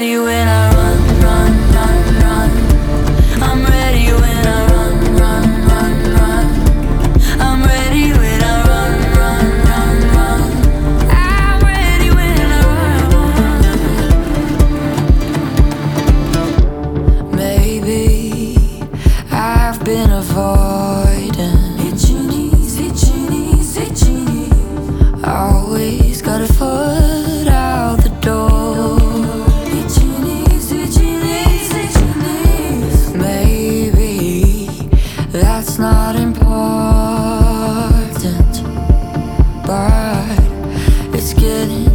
ready when I run, run, run, run. I'm ready when I run, run, run, run. I'm ready when I run, run, run, run. I'm ready when I run. Maybe I've been avoiding itchy knees, itchy knees, itchy knees. Always got a foot out the door. Itchy knees, itchy knees, itchy knees. Maybe that's not important, but it's getting